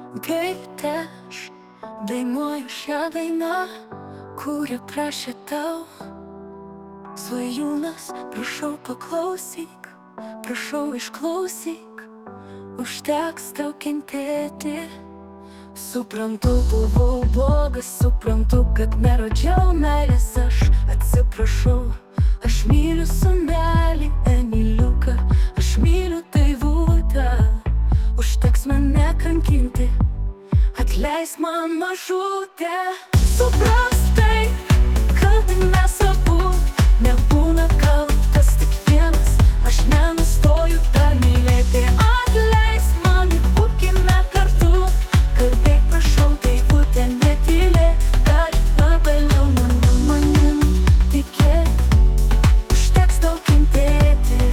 Gaite aš dainuoju šią dainą, kurią prašė tau svajūnas. Prašau paklausyk, prašau išklausyk, užteks tau kentėti. Suprantu, buvau blogas, suprantu, kad nerodžiau meilės. Aš atsiprašau, aš myliu sūnelį Emiliuką, aš myliu Daivutę. Užteks mane kankinti, atleisk man mažutė. Suprask tai, kad mes abu nebūna kaltas tik vienas. Aš nenustoju dar mylėti, atleisk man ir būkime kartu. Kalbėk, prašau, Daivutė, netylėk, gali pagaliau manim tikėt. Užteks tau kentėti.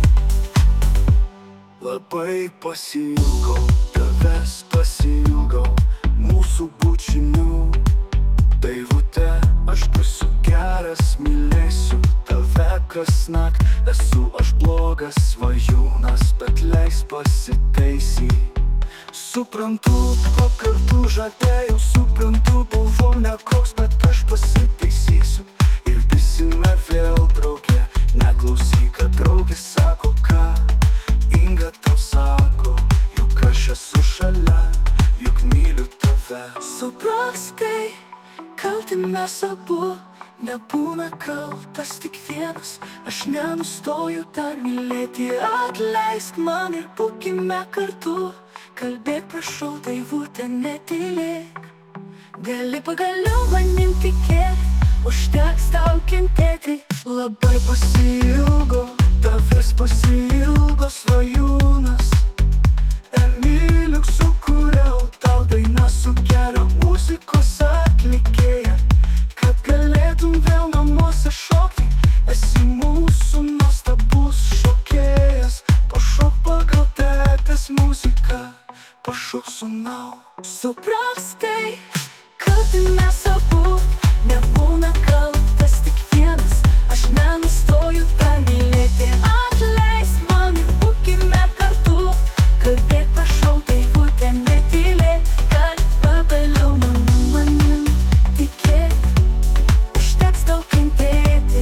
Labai pasiilgau tavęs, pasiilgau mūsų bučinių. Daivutė, aš būsiu geras, mylėsiu tave kasnakt. Esu aš blogas svajūnas, bet leis pasitaisyt. Suprantu, po kartų žadėjau, suprantu, buvau nekoks, bet aš pasitaisysiu. Ir būsime vėl drauge, neklausyk, kad draugė sako, ką Inga tau sako, juk aš esu šalia, juk myliu tave. Suprask tai, kalti mes abu, nebūna kaltas tik vienas. Aš nenustoju dar mylėti, atleisk man ir būkime kartu. Kalbėk, prašau, Daivutė, netylėk, gali pagaliau manim tikėt. Užteks tau kentėti. Labai pasiilgau tavęs, pasiilgo svajūnas Emiliuk, sukūriau tau dainą su gera muzikos atlikėja, kad galėtum vėl namuose šokti. Esi mūsų nuostabus šokėjas, pašok pagal tėtės muziką, pašok sūnau. Suprask tai, kad mes abu nebūna kaltas tik vienas. Aš nenustoju dar mylėti, atleisk man ir būkime kartu. Kalbėk, prašau, Daivutė, netylėk, gali pagaliau manim tikėt. Užteks tau kentėti.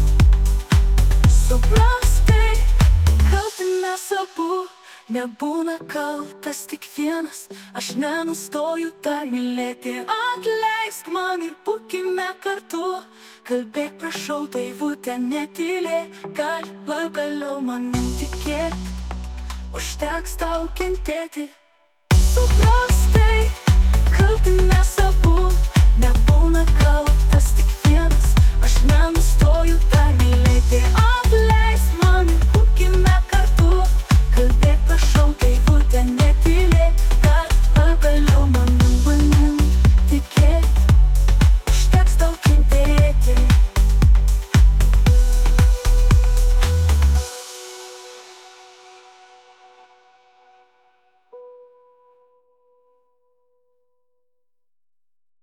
Suprask tai, kad mes abu nebūna kaltas tik vienas. Aš nenustoju dar mylėti, atleisk man ir būkime kartu. Kalbėk, prašau, Daivutė, netylėk, gali pagaliau manim tikėt. Užteks tau kentėti.